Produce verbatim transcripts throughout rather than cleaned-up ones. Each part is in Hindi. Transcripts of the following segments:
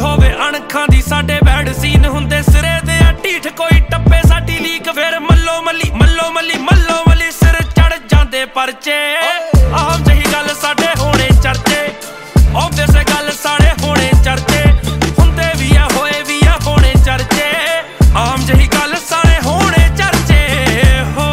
होवे अणखां दी साडे बैड सीन हुंदे सिरे दे ढीठ कोई टप्पे साडी लीक फिर मल्लो मल्ली मल्लो मल्ली मल्लो मल्ली सिर चढ़ जांदे परचे आम जही गल साडे होने चर्चे ऑब्वियस गल साडे होने चर्चे हुंदे भी आ होए भी आ होने चर्चे आम जही गल साडे होने चर्चे हो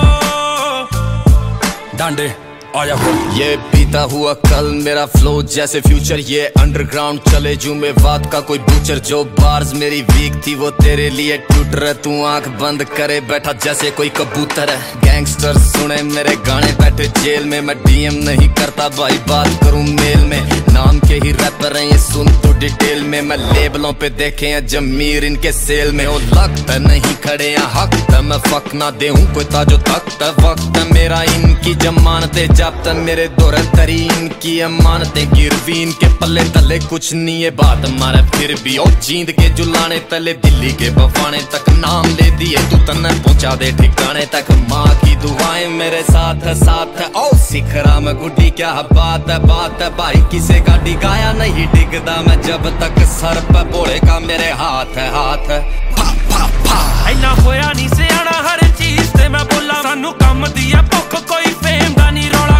डांडे आया हो। ये पीता हुआ कल मेरा फ्लो जैसे फ्यूचर ये अंडरग्राउंड चले जू में बात का कोई बूचर जो बार्स मेरी वीक थी वो तेरे लिए टूट रहे तू आंख बंद करे बैठा जैसे कोई कबूतर है गैंगस्टर सुने मेरे गाने बैठे जेल में मैं डीएम नहीं करता भाई बात करूं मेल में नाम के ही रैपर हैं ये सुन तू डिटेल में मैं लेबलों पे देखे हैं जमीर इनके सेल में ओ लगता नहीं खड़े हैं हक मैं फक ना दे हूं कोई ताजो तख्त वक्त मेरा इनकी जमानते जब तक मेरे दौरे तरीन की अमानतें गिरवी इनके पल्ले तले कुछ नहीं है बात मारे फिर भी ओ जींद के जुलाने तले दिल्ली के बफाने तक नाम ले दिए तू तन्ने पहुंचा दे ठिकाने तक माँ की दुआएं मेरे साथ है साथ है ओ सिखरा में गुड्डी क्या बात है बात है भाई किसे का डिगाया नहीं डिगदा मैं जब तक सर पे बोले का मेरे हाथ है हाथ है पा पा पा इन्ना होया नहीं सियाना हर चीज ते मैं बोला सानू कम दी है भुख कोई फेम दा नहीं रौला